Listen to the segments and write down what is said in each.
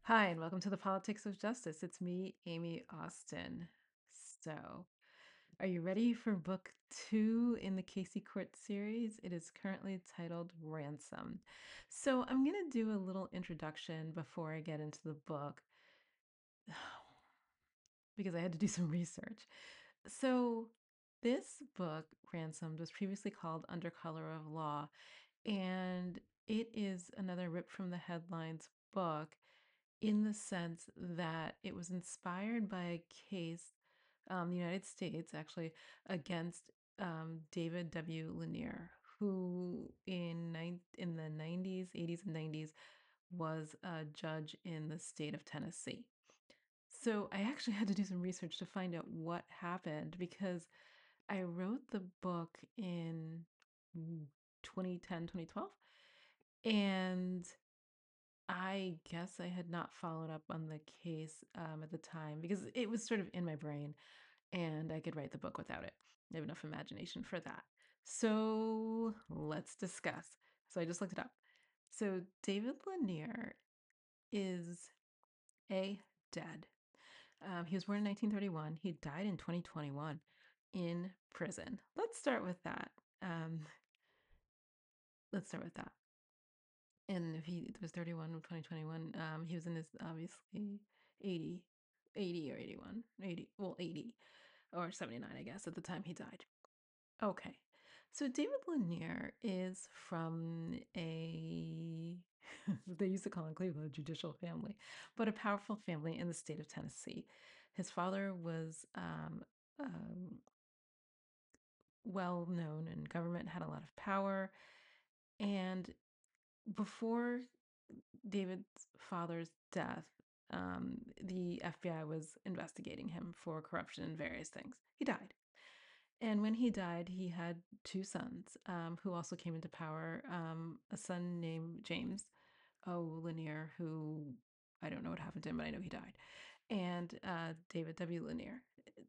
Hi, and welcome to the Politics of Justice. It's me, Amy Austin. So, are you ready for book two in the Casey Court series? It is currently titled Ransom. So, I'm going to do a little introduction before I get into the book because I had to do some research. So, this book, Ransomed, was previously called Under Color of Law, and it is another rip from the headlines book in the sense that it was inspired by a case, the United States actually, against David W. Lanier, who in the 90s, 80s, and 90s was a judge in the state of Tennessee. So I actually had to do some research to find out what happened because I wrote the book in 2010, 2012, and I guess I had not followed up on the case at the time because it was sort of in my brain and I could write the book without it. I have enough imagination for that. So let's discuss. So I just looked it up. So David Lanier is dead. He was born in 1931. He died in 2021 in prison. Let's start with that. Um, let's start with that. And if he was 31 in 2021, he was in his obviously 80, 80 or 81, 80, well, 80 or 79, I guess, at the time he died. Okay. So David Lanier is from a, they used to call in Cleveland a judicial family, but a powerful family in the state of Tennessee. His father was well known in government, had a lot of power, and before David's father's death, the FBI was investigating him for corruption and various things. He died. And when he died, he had two sons who also came into power, a son named James O. Lanier, who I don't know what happened to him, but I know he died, and David W. Lanier.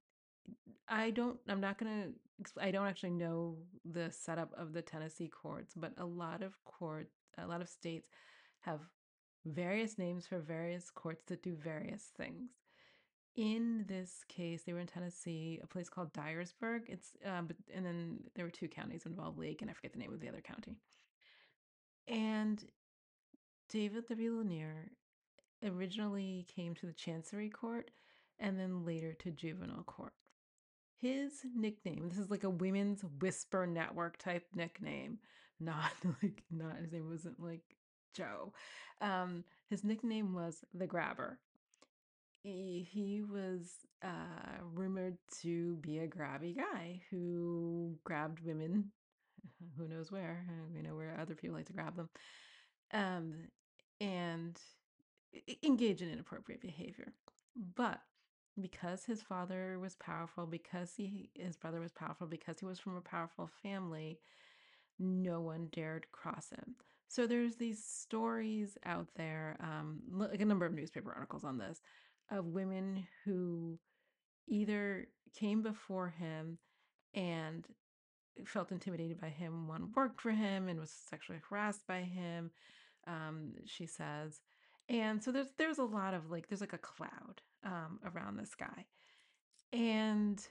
I don't actually know the setup of the Tennessee courts, but a lot of states have various names for various courts that do various things. In this case, they were in Tennessee, a place called Dyersburg. And then there were two counties involved, Lake, and I forget the name of the other county. And David W. Lanier originally came to the Chancery Court and then later to juvenile court. His nickname, this is like a women's whisper network type nickname, not not his name wasn't like Joe. His nickname was the Grabber. He was rumored to be a grabby guy who grabbed women, who knows where, we know where other people like to grab them, um, and engage in inappropriate behavior. But because his father was powerful, because his brother was powerful, because he was from a powerful family, no one dared cross him. So there's these stories out there, like a number of newspaper articles on this, of women who either came before him and felt intimidated by him, one worked for him and was sexually harassed by him, she says. And so there's a lot of like there's like a cloud around this guy. And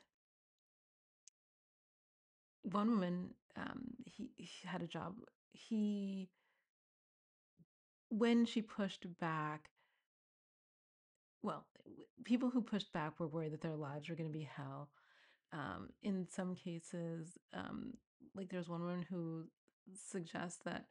one woman, he had a job. He When she pushed back, well, people who pushed back were worried that their lives were going to be hell. In some cases, like there's one woman who suggests that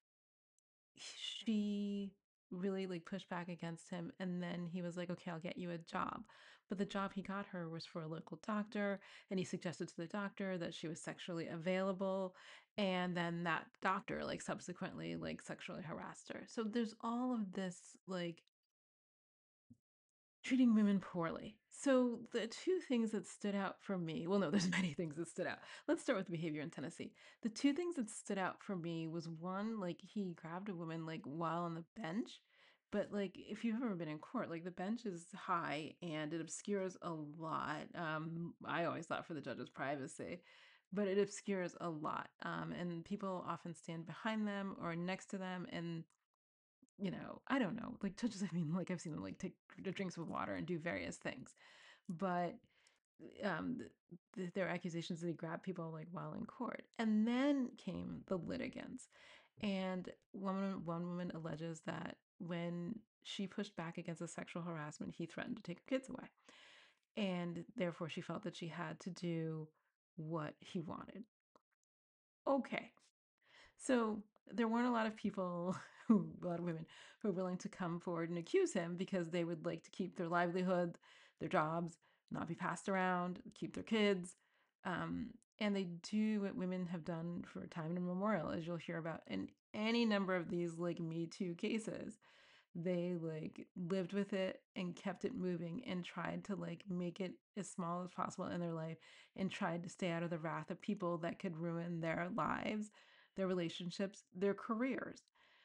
she really like pushed back against him, and then he was like, okay, I'll get you a job. But the job he got her was for a local doctor, and he suggested to the doctor that she was sexually available, and then that doctor like subsequently like sexually harassed her. So there's all of this like treating women poorly. So the two things that stood out for me, well, no, there's many things that stood out. Let's start with behavior in Tennessee. The two things that stood out for me was one, like he grabbed a woman like while on the bench, but like if you've ever been in court, like the bench is high and it obscures a lot. I always thought for the judge's privacy, but it obscures a lot. And people often stand behind them or next to them, and I don't know, like touches. I mean, like I've seen them like take drinks with water and do various things, but there are accusations that he grabbed people like while in court. And then came the litigants, and one woman alleges that when she pushed back against the sexual harassment, he threatened to take her kids away, and therefore she felt that she had to do what he wanted. Okay, so there weren't a lot of people, a lot of women, who were willing to come forward and accuse him because they would like to keep their livelihood, their jobs, not be passed around, keep their kids. And they do what women have done for time immemorial, as you'll hear about in any number of these like Me Too cases. They like lived with it and kept it moving and tried to like make it as small as possible in their life and tried to stay out of the wrath of people that could ruin their lives, their relationships, their careers,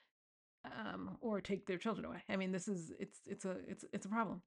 or take their children away. I mean, this is it's a problem.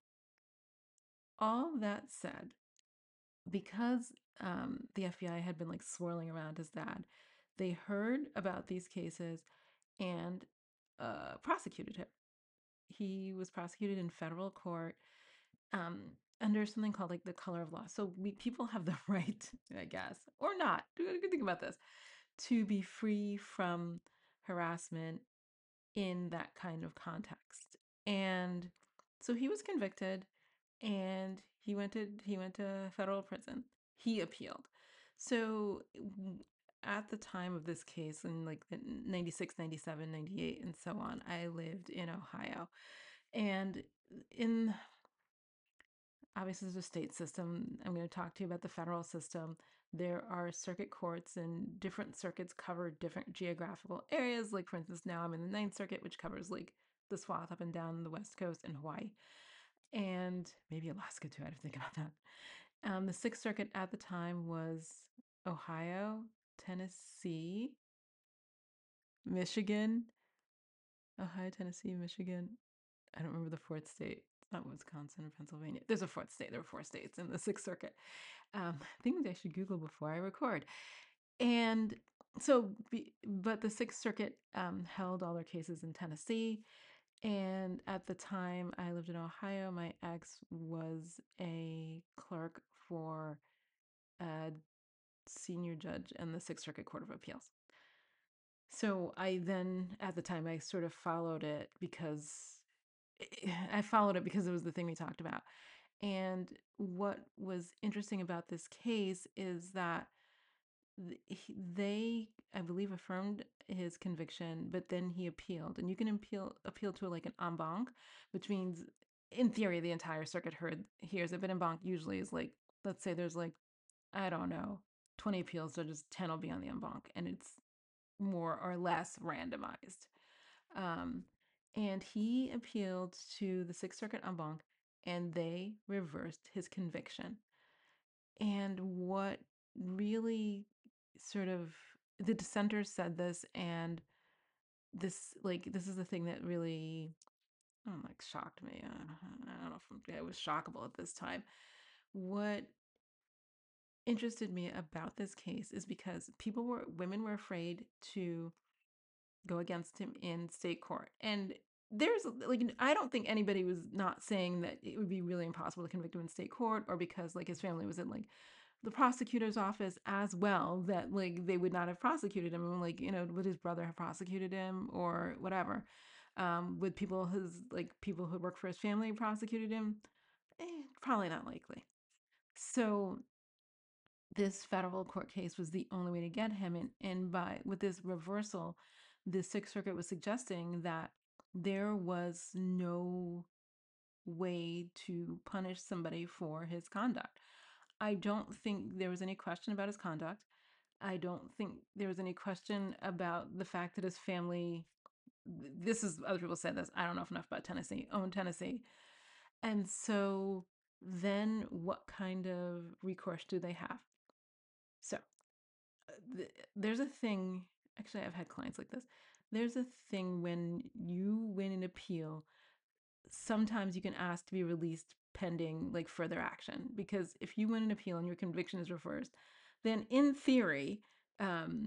All that said, because the FBI had been like swirling around his dad, they heard about these cases and prosecuted him. He was prosecuted in federal court, um, under something called like the color of law. So people have the right, I guess, or not. Good think about this, to be free from harassment in that kind of context. And so he was convicted, and he went to federal prison. He appealed. So at the time of this case in like the 96, 97, 98, and so on, I lived in Ohio. And in obviously there's a state system. I'm going to talk to you about the federal system. There are circuit courts, and different circuits cover different geographical areas. Like, for instance, now I'm in the Ninth Circuit, which covers like the swath up and down the West Coast and Hawaii, and maybe Alaska too. I have to think about that. The Sixth Circuit at the time was Ohio, Tennessee, Michigan, Ohio, Tennessee, Michigan. I don't remember the fourth state. It's not Wisconsin or Pennsylvania. There's a fourth state. There were four states in the Sixth Circuit. Things I should Google before I record. And so, but the Sixth Circuit held all their cases in Tennessee. And at the time I lived in Ohio, my ex was a clerk for a senior judge in the Sixth Circuit Court of Appeals. So I then, at the time, I sort of followed it because it was the thing we talked about. And what was interesting about this case is that they, I believe, affirmed his conviction, but then he appealed. And you can appeal to like an en banc, which means, in theory, the entire circuit hears it. But en banc usually is like, let's say there's like, I don't know, 20 appeals, so just 10 will be on the en banc, and it's more or less randomized. Um, and he appealed to the Sixth Circuit en banc, and they reversed his conviction. And what really sort of, the dissenters said this, and this is the thing that really, like shocked me. I don't know if it was shockable at this time. What interested me about this case is because women were afraid to go against him in state court. And there's like, I don't think anybody was not saying that it would be really impossible to convict him in state court, or because like his family was in like the prosecutor's office as well, that like they would not have prosecuted him. Like, would his brother have prosecuted him or whatever? Would people who work for his family prosecuted him? Probably not likely. So this federal court case was the only way to get him. And by with this reversal, the Sixth Circuit was suggesting that there was no way to punish somebody for his conduct. I don't think there was any question about his conduct. I don't think there was any question about the fact that his family, this is, other people said this, I don't know enough about Tennessee, owned Tennessee. And so then what kind of recourse do they have? So there's a thing, actually, I've had clients like this. There's a thing when you win an appeal, sometimes you can ask to be released pending like further action. Because if you win an appeal and your conviction is reversed, then in theory, um,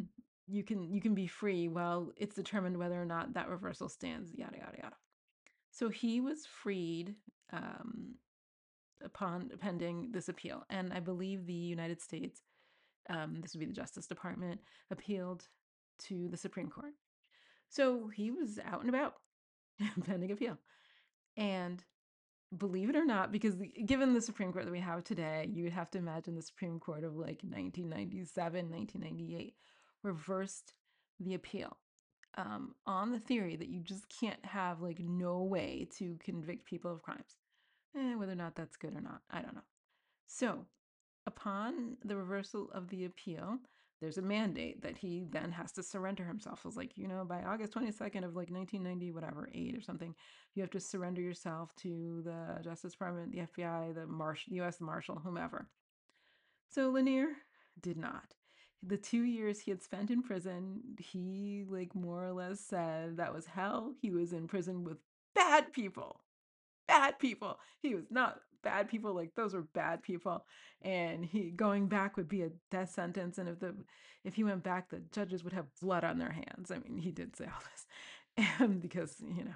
you can be free. Well, it's determined whether or not that reversal stands. Yada yada yada. So he was freed um, upon pending this appeal, and I believe the United States, this would be the Justice Department, appealed to the Supreme Court. So he was out and about pending appeal, and believe it or not, because given the Supreme Court that we have today, you would have to imagine the Supreme Court of like 1997, 1998 reversed the appeal on the theory that you just can't have like no way to convict people of crimes. Whether or not that's good or not, I don't know. So, upon the reversal of the appeal, there's a mandate that he then has to surrender himself. It was like, by August 22nd of like 1990, whatever, 8 or something, you have to surrender yourself to the Justice Department, the FBI, the U.S. Marshal, whomever. So Lanier did not. The 2 years he had spent in prison, he like more or less said that was hell. He was in prison with bad people. Bad people. He was not bad people, like those were bad people. And he going back would be a death sentence. And if he went back, the judges would have blood on their hands. I mean, he did say all this. And because,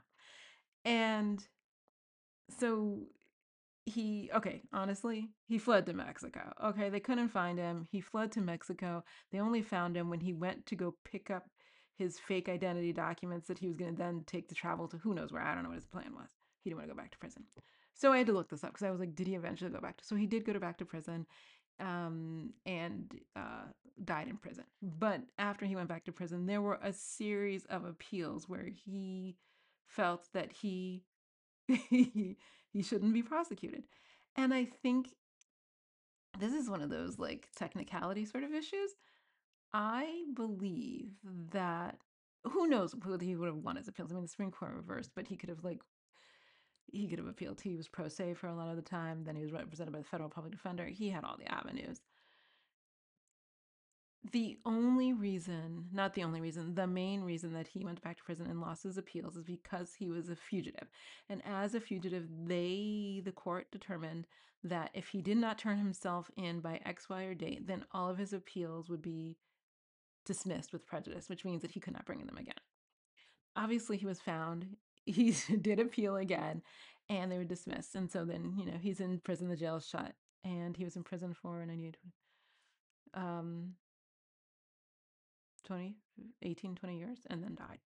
And so honestly, he fled to Mexico. Okay, they couldn't find him. He fled to Mexico. They only found him when he went to go pick up his fake identity documents that he was going to then take to travel to who knows where. I don't know what his plan was. He didn't want to go back to prison. So I had to look this up because I was like, did he eventually go back to? So he did go back to prison, and died in prison. But after he went back to prison, there were a series of appeals where he felt that he shouldn't be prosecuted. And I think this is one of those like technicality sort of issues. I believe that who knows whether he would have won his appeals. I mean, the Supreme Court reversed, but he could have appealed. He was pro se for a lot of the time. Then he was represented by the federal public defender. He had all the avenues. The only reason, not the only reason, the main reason that he went back to prison and lost his appeals is because he was a fugitive. And as a fugitive, the court determined that if he did not turn himself in by X, Y, or date, then all of his appeals would be dismissed with prejudice, which means that he could not bring them again. Obviously, he was found. He did appeal again, and they were dismissed. And so then, he's in prison, the jail is shut, and he was in prison for 98, um, 20, 18, 20 years, and then died.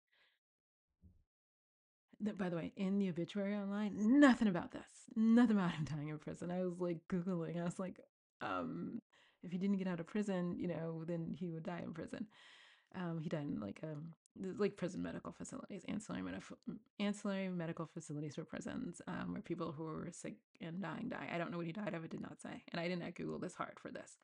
By the way, in the obituary online, nothing about this. Nothing about him dying in prison. I was like Googling. I was like, if he didn't get out of prison, then he would die in prison. He died in like prison medical facilities, ancillary medical facilities for prisons, where people who were sick and dying die. I don't know what he died of. It did not say, and I did not Google this hard for this.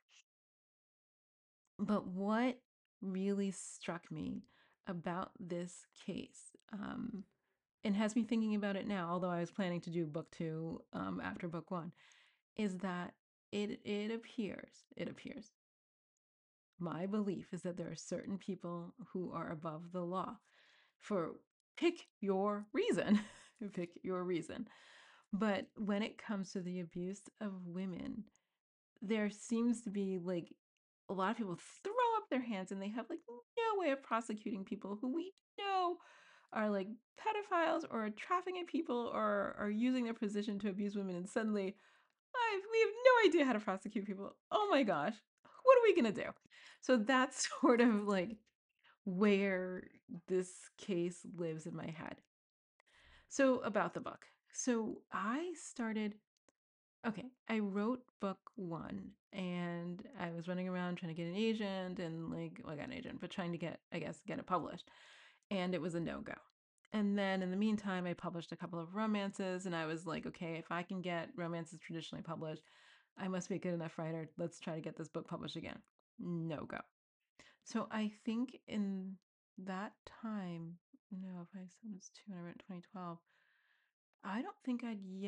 But what really struck me about this case, and has me thinking about it now, although I was planning to do book two after book one, is that it appears. My belief is that there are certain people who are above the law for pick your reason. Pick your reason. But when it comes to the abuse of women, there seems to be like a lot of people throw up their hands and they have like no way of prosecuting people who we know are like pedophiles or trafficking people or are using their position to abuse women, and suddenly we have no idea how to prosecute people. Oh my gosh, what are we gonna do? So that's sort of like where this case lives in my head. So about the book. So I started Okay, I wrote book one and I was running around trying to get an agent and like, well, I got an agent, but trying to get it published. And it was a no go. And then in the meantime, I published a couple of romances and I was like, okay, if I can get romances traditionally published, I must be a good enough writer. Let's try to get this book published again. No go. So I think in that time, no, if I was two and I wrote in 2012, I don't think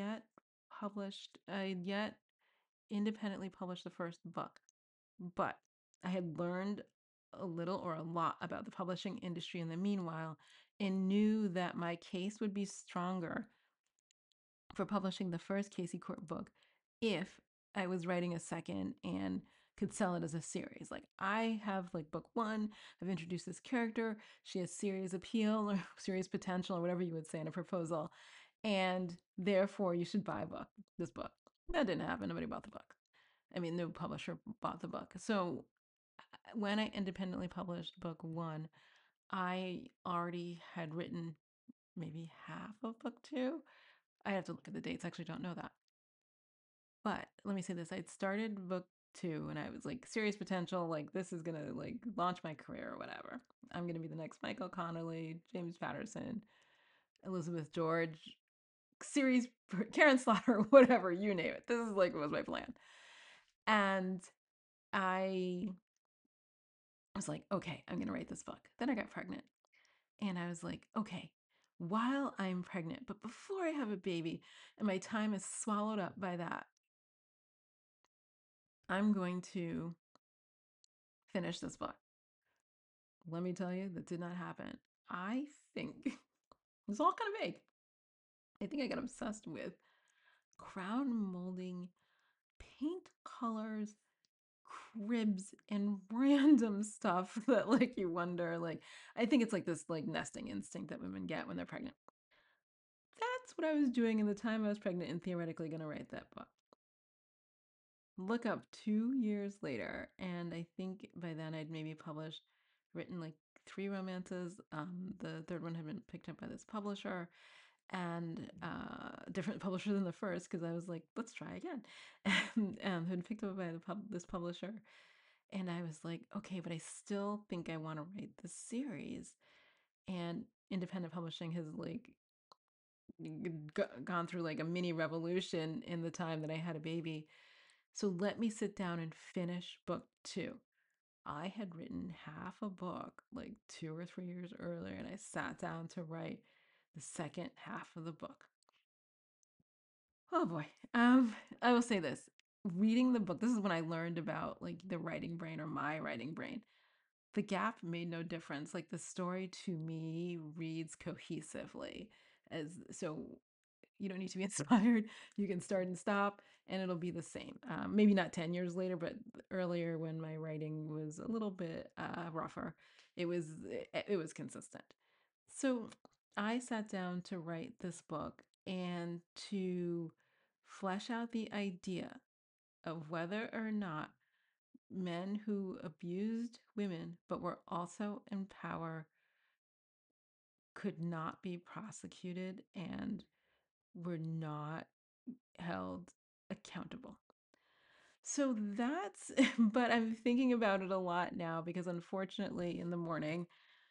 I'd yet independently published the first book, but I had learned a little or a lot about the publishing industry in the meanwhile and knew that my case would be stronger for publishing the first Casey Court book if I was writing a second and could sell it as a series. Like, I have like book one, I've introduced this character, she has serious appeal or serious potential or whatever you would say in a proposal, and therefore you should buy this book. That didn't happen. Nobody bought the book. I mean, no publisher bought the book. So when I independently published book one, I already had written maybe half of book two. I have to look at the dates. I actually don't know that. But let me say this. I'd started book two and I was like, serious potential, like this is gonna like launch my career or whatever. I'm gonna be the next Michael Connelly, James Patterson, Elizabeth George, series Karen Slaughter, whatever, you name it. This is like was my plan. And I was like, okay, I'm gonna write this book. Then I got pregnant. And I was like, okay, while I'm pregnant, but before I have a baby and my time is swallowed up by that, I'm going to finish this book. Let me tell you, that did not happen. I think it's all kind of vague. I think I got obsessed with crown molding, paint colors, cribs, and random stuff that like you wonder, like I think it's like this like nesting instinct that women get when they're pregnant. That's what I was doing in the time I was pregnant and theoretically going to write that book. Look up 2 years later, and I think by then I'd maybe written like three romances. The third one had been picked up by this publisher, and a different publisher than the first because I was like, let's try again, and had picked up by this publisher, and I was like, okay, but I still think I want to write this series, and independent publishing has like gone through like a mini revolution in the time that I had a baby. So let me sit down and finish book two. I had written half a book like 2 or 3 years earlier, and I sat down to write the second half of the book. Oh boy. I will say this. Reading the book, this is when I learned about like the writing brain or my writing brain. The gap made no difference. Like the story to me reads cohesively. As so you don't need to be inspired. You can start and stop, and it'll be the same. Maybe not 10 years later, but earlier when my writing was a little bit rougher, it was consistent. So I sat down to write this book and to flesh out the idea of whether or not men who abused women but were also in power could not be prosecuted and were not held accountable. So that's, but I'm thinking about it a lot now because unfortunately in the morning,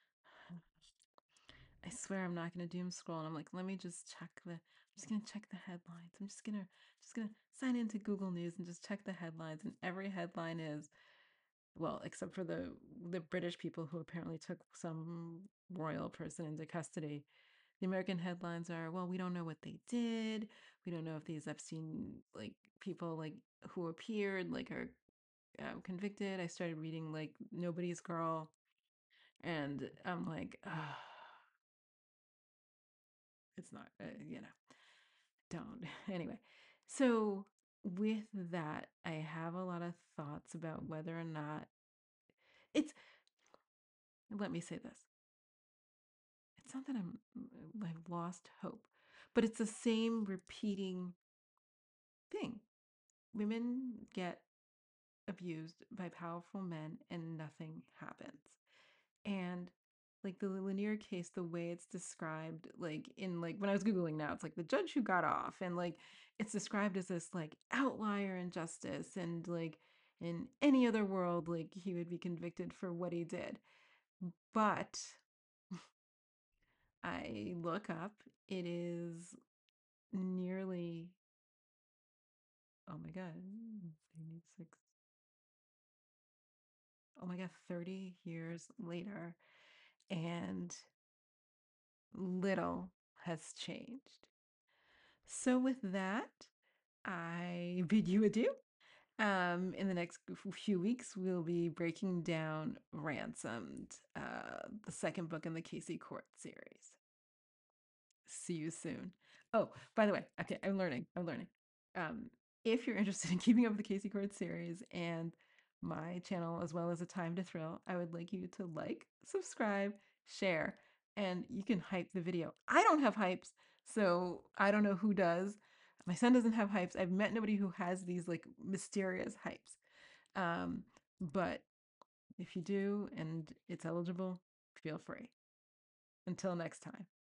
I swear I'm not going to doom scroll. And I'm like, let me just I'm just going to check the headlines. I'm just going to sign into Google News and just check the headlines. And every headline is, well, except for the British people who apparently took some royal person into custody. The American headlines are, well, we don't know what they did. We don't know if these Epstein like people like who appeared like are convicted. I started reading like Nobody's Girl, and I'm like, it's not, don't. Anyway, so with that, I have a lot of thoughts about whether or not it's. Let me say this. It's not that I've lost hope, but it's the same repeating thing. Women get abused by powerful men and nothing happens. And like the Lanier case, the way it's described, like in like when I was Googling now, it's like the judge who got off, and like it's described as this like outlier injustice, and like in any other world, like he would be convicted for what he did. But I look up, it is nearly, oh my God, they need six, oh my God, 30 years later, and little has changed. So, with that, I bid you adieu. In the next few weeks, we'll be breaking down Ransomed, the second book in the Casey Court series. See you soon. Oh, by the way, okay, I'm learning. If you're interested in keeping up with the Casey Court series and my channel as well as A Time to Thrill, I would like you to like, subscribe, share, and you can hype the video. I don't have hypes, so I don't know who does. My son doesn't have hypes. I've met nobody who has these like mysterious hypes. Um, but if you do and it's eligible, feel free. Until next time.